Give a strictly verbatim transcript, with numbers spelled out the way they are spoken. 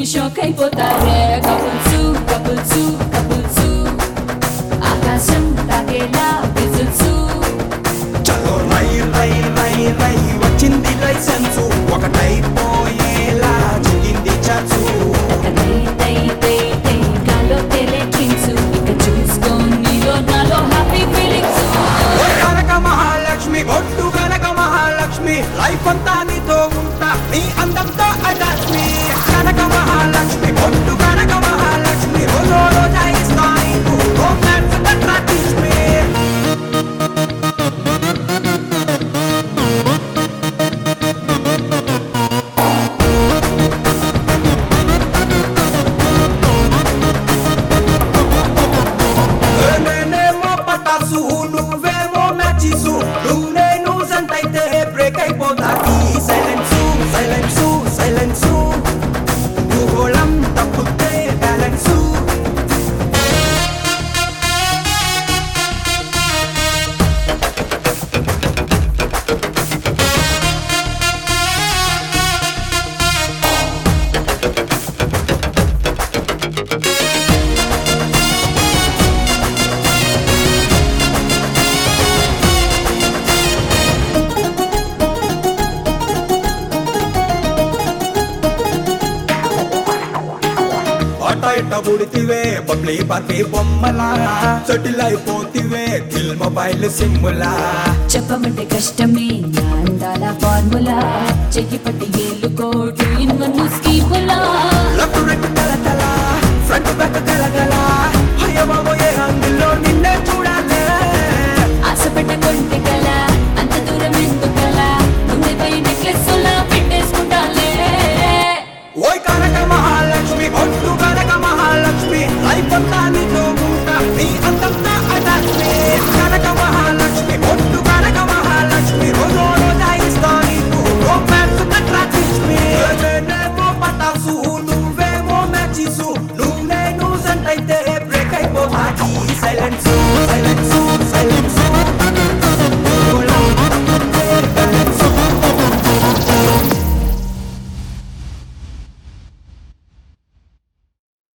shock అయిపోతారే couples couples couples ఆకాశం తాకేలా విజిల్సు చలో రై రై రై రై వచ్చింది లైసెన్సు ఒకటైపోయేలా జిగింది చాచు తై తై తై తై గాలో తేలే డ్రీమ్స్ ఇక చూసుకో నీలో నాలో హ్యాపీ ఫీలింగ్స్ ఓ కనక మహాలక్ష్మి ఒట్టు కనక మహాలక్ష్మి లైఫ్ అంతా నీతో ఉంటా నీ అందంతో అటాచ్ మీ కనక మహాలక్ష్మి ఒట్టు కనక మహాలక్ష్మి రోజో రోజా ఇస్తా నీకు రొమాన్స్ అట్లా టీచ్ మీ నేనేమో పటాసు నువ్వేమో మ్యాచిసు నువ్వు నేను సంతైతే బ్రేక్ అయిపోతా ఈ సైలెన్సు సైలెన్సు సైలెన్సు భూగోళం తప్పుతే బ్యాలెన్సు అట ఇట్ట బుడితివే పబ్లి పార్టీ బొమ్మలా సెటిల్ అయిపోతివే కిల్ మొబైల్ సిమ్ములా చెప్పమంటే కష్టమే నా అందాల ఫార్ములా చెయ్యి పట్టి ఏలుకోటు ఇన్ వన్ స్కీములా లెఫ్ట్ రైట్ తల తల ఫ్రంట్ బ్యాక్ కలగల హయ బాబోయే హంగే